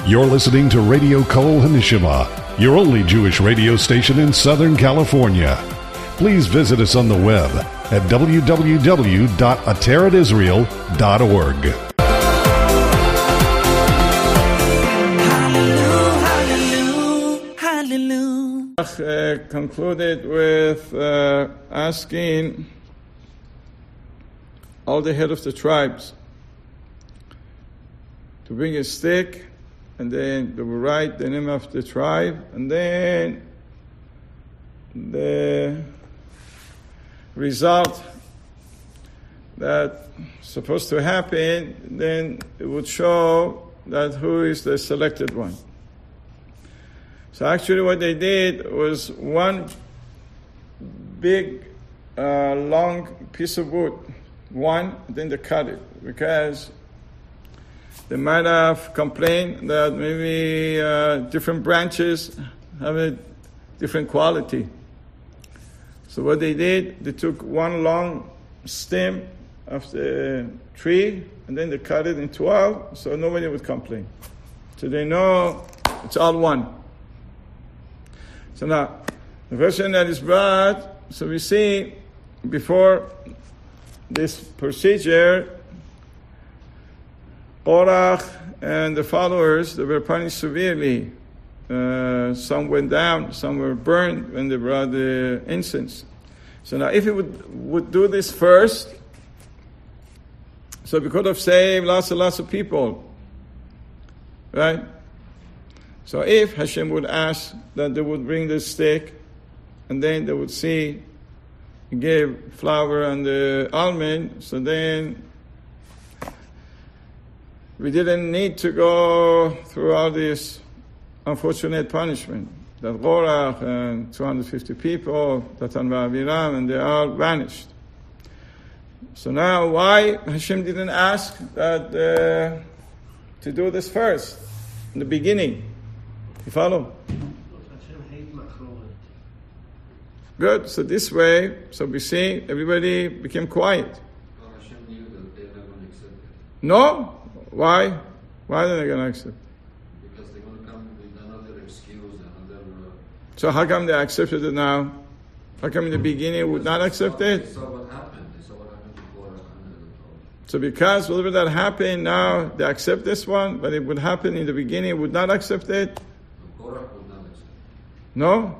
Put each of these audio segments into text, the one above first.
You're listening to Radio Kol Hanishima, your only Jewish radio station in Southern California. Please visit us on the web at www.ateratisrael.org. Concluded with asking all the head of the tribes to bring a stick, and then they will write the name of the tribe, and then the result that supposed to happen, then it would show that who is the selected one. So actually what they did was one big, long piece of wood, then they cut it, because they might have complained that maybe different branches have a different quality. So what they did, they took one long stem of the tree, and then they cut it in 12, so nobody would complain. So they know it's all one. So now, the version that is brought, so we see before this procedure, Korach and the followers, they were punished severely. Some went down, some were burned when they brought the incense. So now, if he would do this first, so we could have saved lots and lots of people, right? So if Hashem would ask that they would bring the stick, and then they would see, he gave flour and the almond, so then we didn't need to go through all this unfortunate punishment. That Korach and 250 people, Datan v'Aviram, and they all vanished. So now why Hashem didn't ask that to do this first, in the beginning? You follow? Good. So this way, so we see everybody became quiet. Well, Hashem knew that they're not going to accept it. No? Why? Why are they going to accept? Because they're going to come with another excuse, another... So how come they accepted it now? How come in the beginning would not accept it? They saw what happened. They saw what happened to Korach and the So because whatever that happened, now they accept this one, but it would happen in the beginning, would not accept it? Korach would not accept it. No?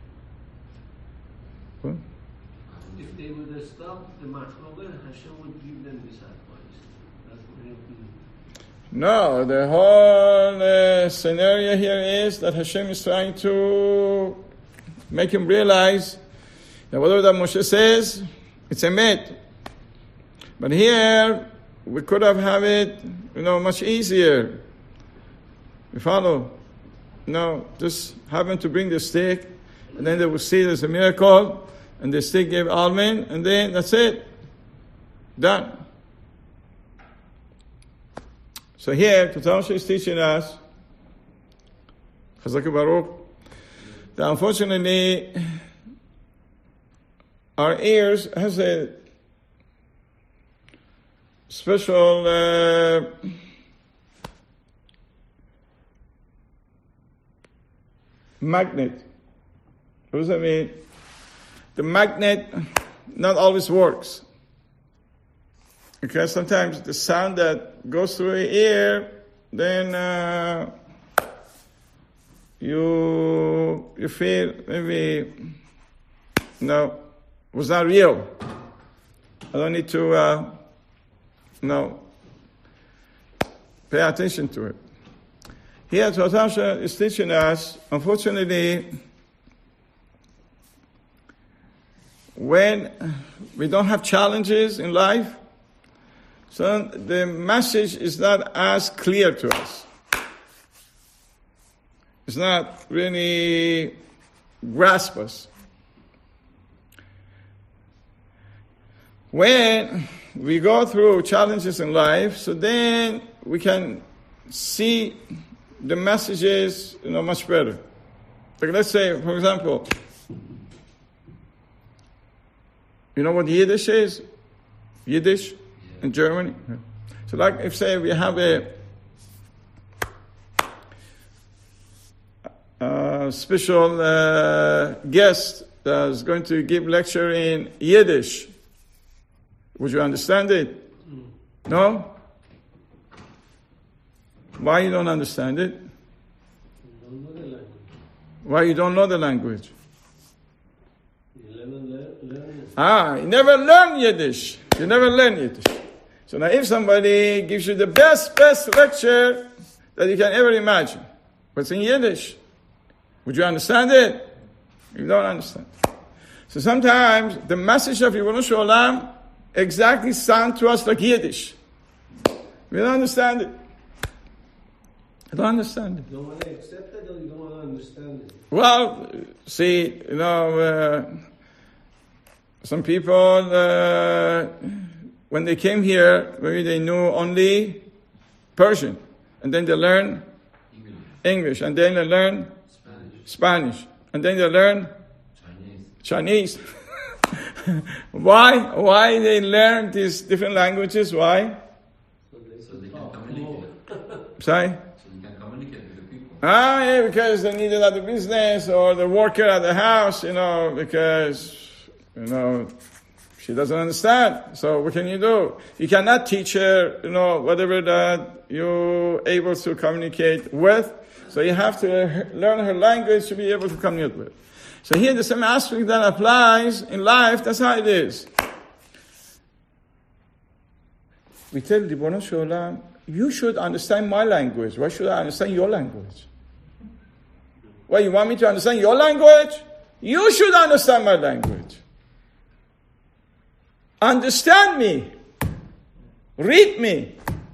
What? If they would have stopped the machloket, Hashem would give them the sacrifice. That's what they would do. No, the whole scenario here is that Hashem is trying to make him realize that whatever that Moshe says, it's a myth. But here, we could have had it, much easier. You follow? No, just happen to bring the stick, and then they will see there's a miracle, and the stick gave almond, and then that's it. Done. So here, Tatamsha is teaching us, Chazak Baruch, that unfortunately, our ears has a special magnet. What does that mean? The magnet not always works. Because sometimes the sound that goes through your ear, then you feel maybe, was not real. I don't need to, pay attention to it. Here, Tatamsha is teaching us, unfortunately, when we don't have challenges in life, so the message is not as clear to us. It's not really grasp us. When we go through challenges in life, so then we can see the messages, much better. Like let's say, for example, you know what Yiddish is? Yiddish in Germany. So like if say we have special guest that is going to give lecture in Yiddish. Would you understand it? No? Why you don't understand it? Why you don't know the language? You never learn Yiddish. You never learn Yiddish. So now if somebody gives you the best lecture that you can ever imagine, but it's in Yiddish, would you understand it? You don't understand. So sometimes the message of Ribono Shel Olam exactly sounds to us like Yiddish. We don't understand it. I don't understand it. You don't want to accept it or you don't want to understand it? Well, see, some people, when they came here, maybe they knew only Persian. And then they learn English. And then they learn Spanish. And then they learn Chinese. Why they learn these different languages? Why? So they can communicate. Sorry? So they can communicate with the people. Yeah, because they need it at the business or the worker at the house, because, she doesn't understand. So what can you do? You cannot teach her, whatever that you're able to communicate with. So you have to learn her language to be able to communicate with. So here the same aspect that applies in life, that's how it is. We tell Ribono Shel Olam, you should understand my language. Why should I understand your language? Why, you want me to understand your language? You should understand my language. Understand me. Read me.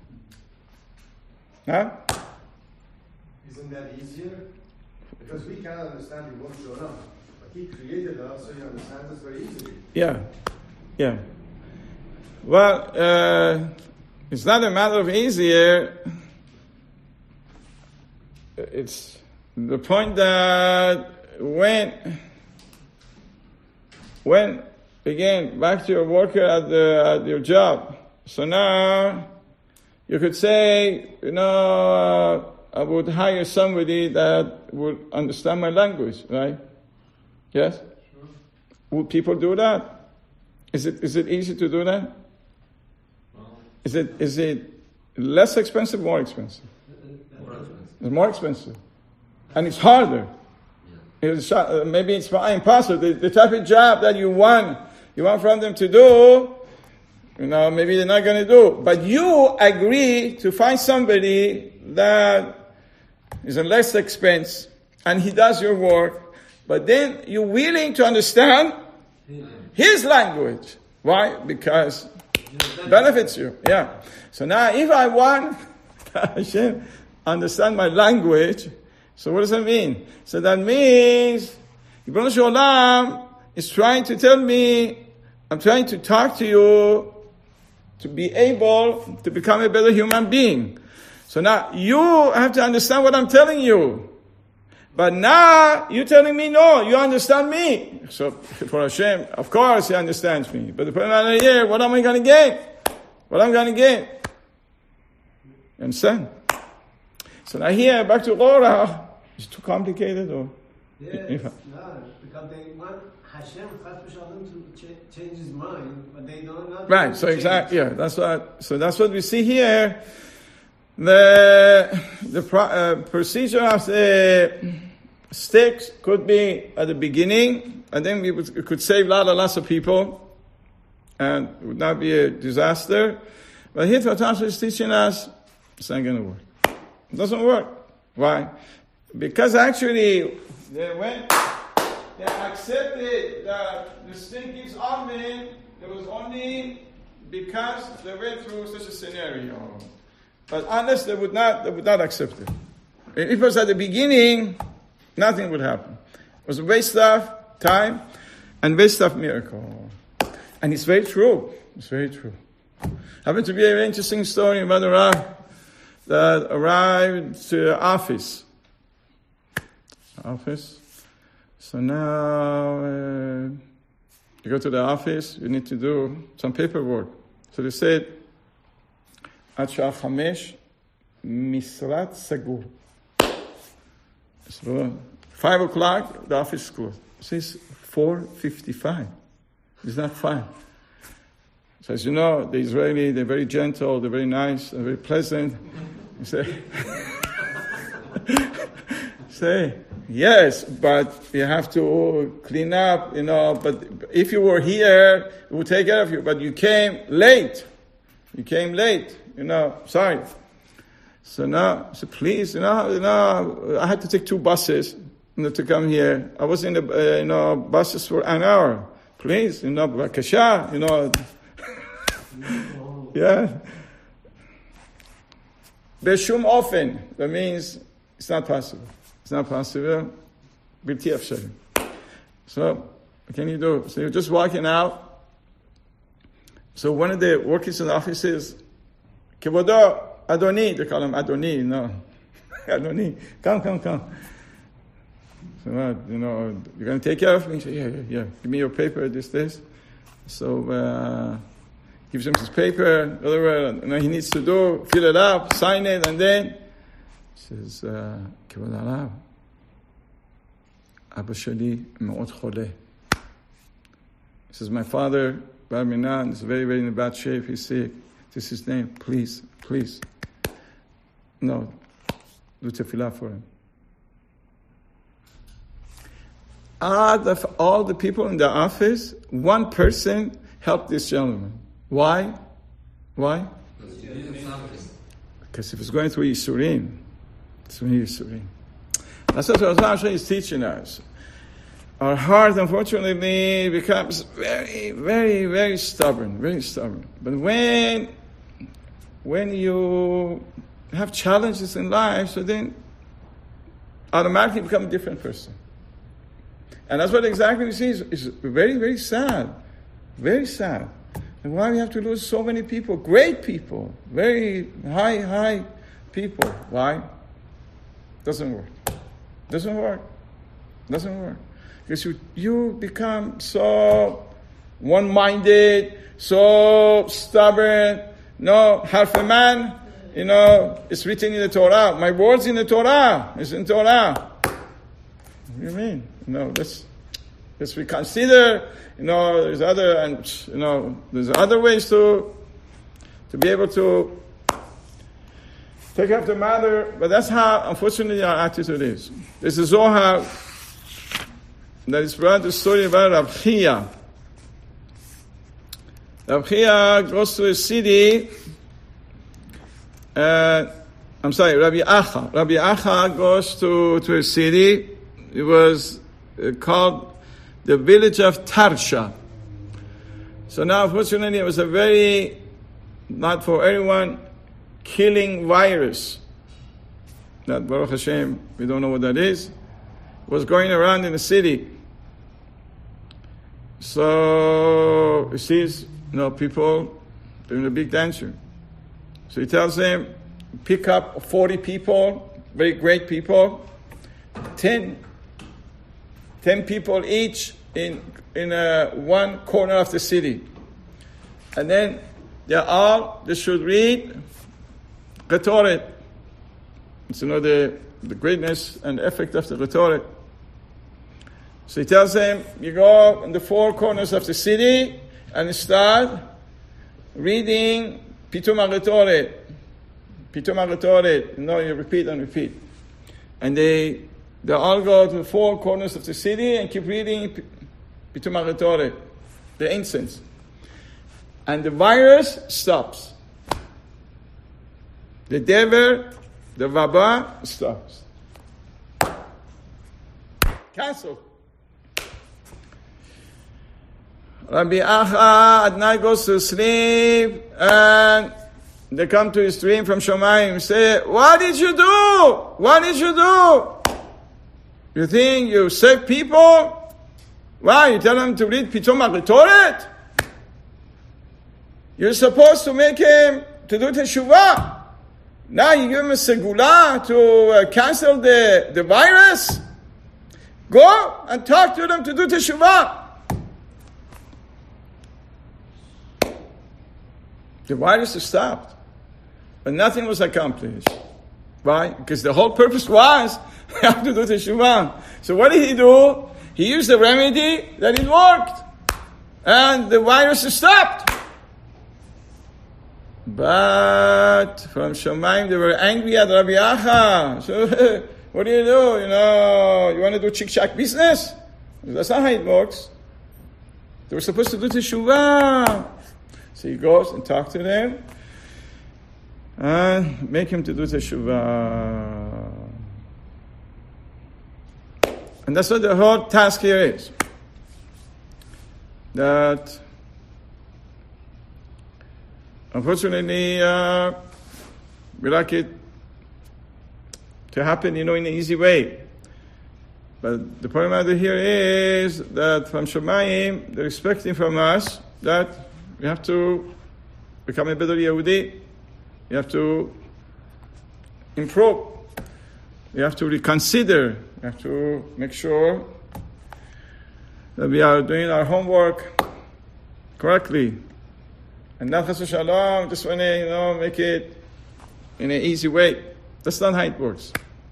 Huh? Isn't that easier? Because we cannot understand Ribono Shel Olam. But He created us, so He understands us very easily. Yeah. Well, it's not a matter of easier. It's the point that when again, back to your worker at your job. So now, you could say, I would hire somebody that would understand my language, right? Yes? Sure. Would people do that? Is it easy to do that? Well, is it less expensive, more expensive? More expensive. It's more expensive. And it's harder. Yeah. Maybe it's impossible. The type of job that you want from them to do, maybe they're not going to do. But you agree to find somebody that is a less expense, and he does your work, but then you're willing to understand his language. Why? Because it benefits you. Yeah. So now if I want Hashem understand my language, so what does that mean? So that means Ribono Shel Olam is trying to tell me, I'm trying to talk to you to be able to become a better human being. So now you have to understand what I'm telling you. But now you're telling me, no, you understand me. So for Hashem, of course He understands me. But the point here, what am I going to get? What am I going to get? You understand? So now here, back to Korach. Is it too complicated or? Yes, no, because they want Hashem to change his mind, but they don't know. Right, so exactly, yeah, that's what we see here. The procedure of the sticks could be at the beginning, and then we could save lots of people, and it would not be a disaster. But here Torah is teaching us it's not going to work. It doesn't work. Why? Because actually, they accepted that the stick gives Amen, it was only because they went through such a scenario. But unless they would not accept it. If it was at the beginning, nothing would happen. It was a waste of time and waste of miracle. And it's very true. It's very true. Happened to be a very interesting story about a Rav that arrived to the office. So now you go to the office, you need to do some paperwork. So they said, עד שעה 5, משרד סגור. So 5 o'clock, the office is closed. It says 4:55. It's not 5. So as you know, the Israeli, they're very gentle, they're very nice, they're very pleasant. You say, yes, but you have to clean up, but if you were here, we would take care of you, but you came late. Sorry. So now, please, I had to take 2 buses, to come here. I was in the, buses for an hour. Please, bakasha, yeah. Beshum ofen, that means it's not possible. It's not possible. Bilti afshari. So, what can you do? So you're just walking out. So one of the workers in the office says, Kevodo, Adoni, they call him Adoni, Adoni, come. So, you're going to take care of me? He said, yeah. Give me your paper, this. So, gives him his paper, whatever he needs to do, fill it up, sign it, and then he says, Kivod Alav, Abba Shali Me'ot Choleh. He says, my father, Bar Minan, is very, very in a bad shape, he's sick. This is his name, please. No, do tefillah for him. Out of all the people in the office, one person helped this gentleman. Why? Because if it's going through Yisurim, it's going Yisurim. That's what Rav is teaching us. Our heart, unfortunately, becomes very, very, very stubborn, But when you have challenges in life, so then automatically become a different person. And that's what exactly we see is very, very sad. Very sad. And why we have to lose so many people, great people, very high people. Why? Doesn't work. Because you become so one-minded, so stubborn. No, half a man, it's written in the Torah. My words in the Torah. It's in Torah. What do you mean? Let's reconsider. There's other ways to be able to take up the matter, but that's how, unfortunately, our attitude is. There's a Zohar that is brought the story about Rav Chia. Rav Chia goes to a city. Rabbi Acha. Rabbi Acha goes to a city. It was called the village of Tarsha. So now, unfortunately, it was a very, not for everyone, killing virus. That, Baruch Hashem, we don't know what that is, was going around in the city. So, he sees, people doing a big danger. So he tells them, pick up 40 people, very great people, 10 people each in one corner of the city. And then they should read Qatoret. It's the greatness and effect of the Qatoret. So he tells them, you go in the 4 corners of the city and start reading Pitum HaQatoret. You repeat and repeat. And they all go to the 4 corners of the city and keep reading Pitum HaQatoret, the incense. And the virus stops. The dever, the vaba stops. Cancel. Rabbi Acha at night goes to sleep and they come to his dream from Shomayim and say, what did you do? You think you save people? Why? You tell them to read Pitum HaQatoret? You're supposed to make him to do teshuvah. Now you give him a segula to cancel the virus? Go and talk to them to do teshuvah. The virus is stopped. But nothing was accomplished. Why? Because the whole purpose was we have to do teshuvah. So what did he do? He used the remedy that it worked. And the virus is stopped. But from Shomayim they were angry at Rabbi Acha. So what do? You want to do chick-chack business? That's not how it works. They were supposed to do teshuvah. So he goes and talks to them and make him to do teshuvah. And that's what the whole task here is. That unfortunately we like it to happen, in an easy way. But the point matter here is that from Shomayim, they're expecting from us that we have to become a better Yehudi. We have to improve. We have to reconsider. We have to make sure that we are doing our homework correctly. And not chas v'shalom, just want to, make it in an easy way. That's not how it works.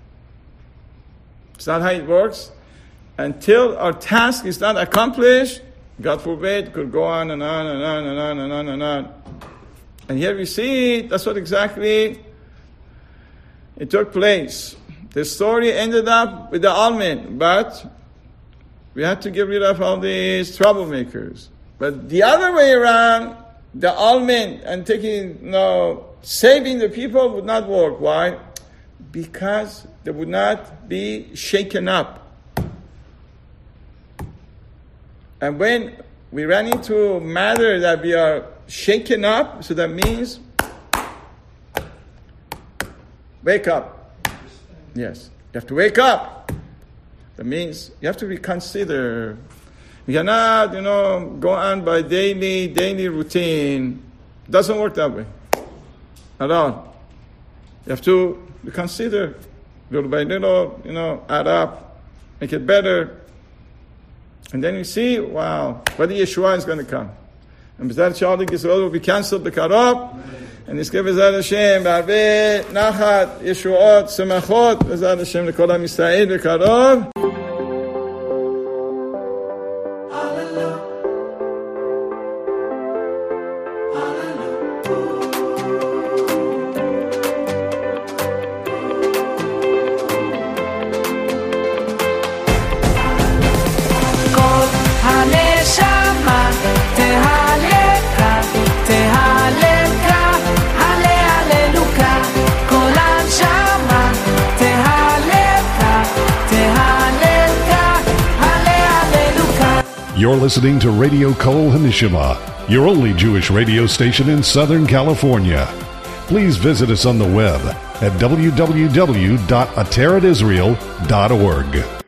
It's not how it works. Until our task is not accomplished, God forbid, could go on and on and on and on and on and on. And here we see that's what exactly it took place. The story ended up with the Almin, but we had to get rid of all these troublemakers. But the other way around, the Almin and saving the people would not work. Why? Because they would not be shaken up. And when we run into a matter that we are shaken up, so that means wake up. Yes, you have to wake up. That means you have to reconsider. You cannot, go on by daily routine. It doesn't work that way at all. You have to reconsider little by little, add up, make it better. And then you see, wow, whether Yeshua is going to come. And B'ezrat Shalom Yisrael will be cancelled b'karov. And Nizkeh B'ezrat Hashem, b'arvei nachat, Yeshuot, semachot, B'ezrat Hashem l'kol Am Yisrael b'karov. You're listening to Radio Kol Hanishima, your only Jewish radio station in Southern California. Please visit us on the web at www.ateratisrael.org.